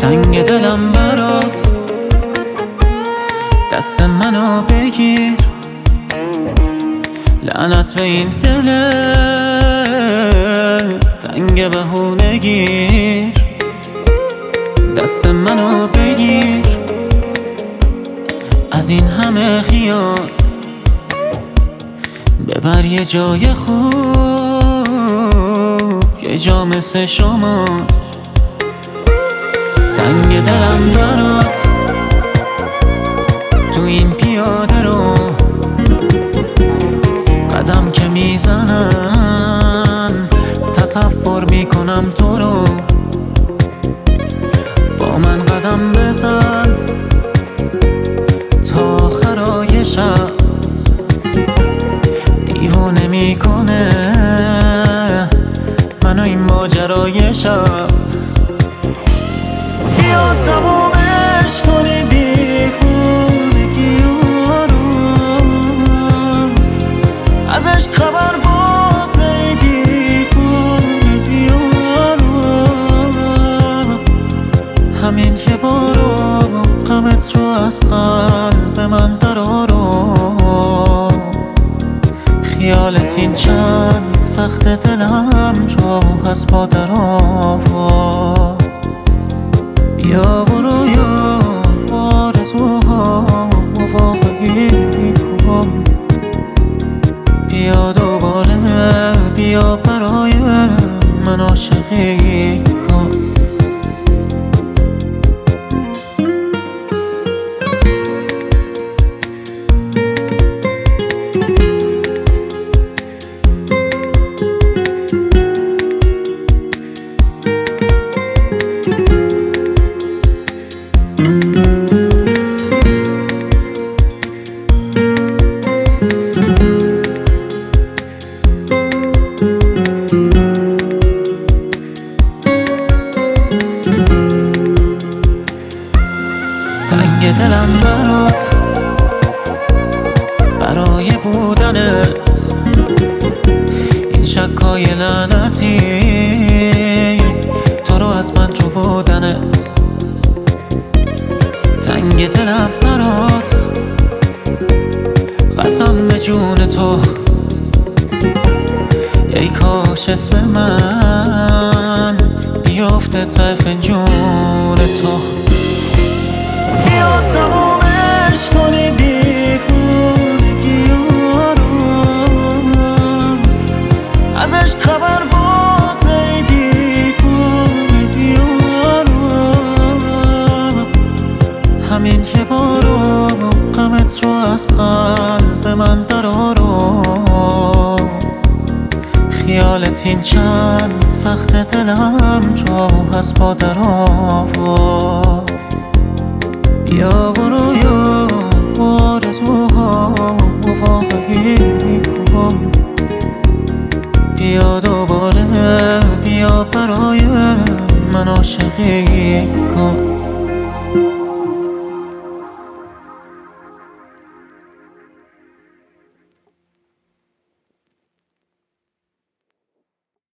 تنگ دلم برات، دست منو بگیر. لعنت به این دل تنگ بهونگیر. دست منو بگیر از این همه خیال، ببر یه جای خوب، یه جا مثل شما. تنگ دلم برات تو این پیاده رو، قدم که میزنم تصور میکنم تو رو. با من قدم بزن تا آخرای شب، دیوونه میکنه منو این ماجرای شب. بیا تمومش کنی دیوونگی رو، ازش خبر واسه دیوونگی رو. همین یه بارو غمت رو از قلب من درارو. خیالت این چند وقت دلم رو هست با درآوا. بیا برو یا آرزوها واقعی کن، بیا دوباره، بیا برای من عاشقی کن. تنگ دلم برات، برای بودنت، این شکای لعنتی تو رو از من جو بودنت. تنگ دلم برات، قسم به جون تو، ای کاش اسم من بیافته ته فنجون تو. بیا تمومش کنی دیوونگی رو، ازش خبر واسه دیوونگی رو. همین یه بارو غمت رو از قلب من درارو. خیالت این چند وقت دلم رو هست با درآوا. بیا برو یا آرزوها واقعی کن، بیا دوباره، بیا برای من عاشقی کن.